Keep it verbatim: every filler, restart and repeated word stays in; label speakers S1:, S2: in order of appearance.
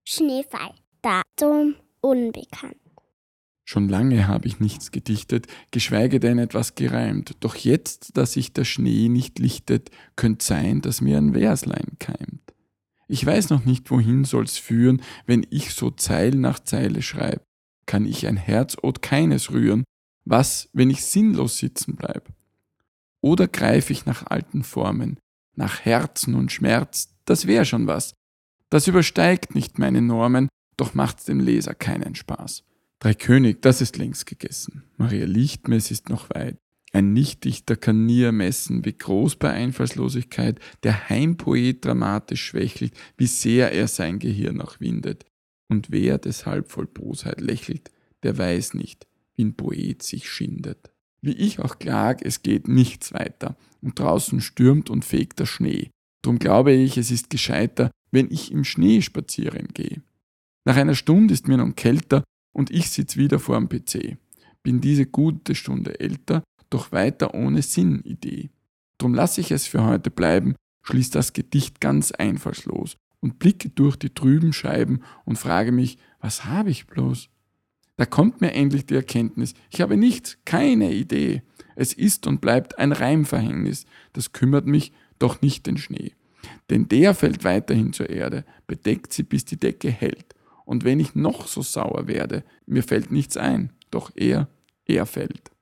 S1: Schneefall. Datum unbekannt.
S2: Schon lange habe ich nichts gedichtet, geschweige denn etwas gereimt. Doch jetzt, dass sich der Schnee nicht lichtet, könnt sein, dass mir ein Verslein keimt. Ich weiß noch nicht, wohin soll's führen, wenn ich so Zeil nach Zeile schreib. Kann ich ein Herzod keines rühren? Was, wenn ich sinnlos sitzen bleib? Oder greif ich nach alten Formen, nach Herzen und Schmerz, das wär schon was. Das übersteigt nicht meine Normen, doch macht's dem Leser keinen Spaß. Drei König, das ist längst gegessen. Maria Lichtmess ist noch weit. Ein Nichtdichter kann nie ermessen, wie groß bei Einfallslosigkeit der Heimpoet dramatisch schwächelt, wie sehr er sein Gehirn auch windet. Und wer deshalb voll Bosheit lächelt, der weiß nicht, wie ein Poet sich schindet. Wie ich auch klag, es geht nichts weiter, und draußen stürmt und fegt der Schnee. Drum glaube ich, es ist gescheiter, wenn ich im Schnee spazieren gehe. Nach einer Stunde ist mir nun kälter, und ich sitz wieder vorm P C. Bin diese gute Stunde älter, doch weiter ohne Sinnidee. Drum lass ich es für heute bleiben, schließ das Gedicht ganz einfallslos und blicke durch die trüben Scheiben und frage mich, was habe ich bloß? Da kommt mir endlich die Erkenntnis, ich habe nichts, keine Idee. Es ist und bleibt ein Reimverhängnis, das kümmert mich, doch nicht den Schnee. Denn der fällt weiterhin zur Erde, bedeckt sie, bis die Decke hält. Und wenn ich noch so sauer werde, mir fällt nichts ein, doch er, er fällt.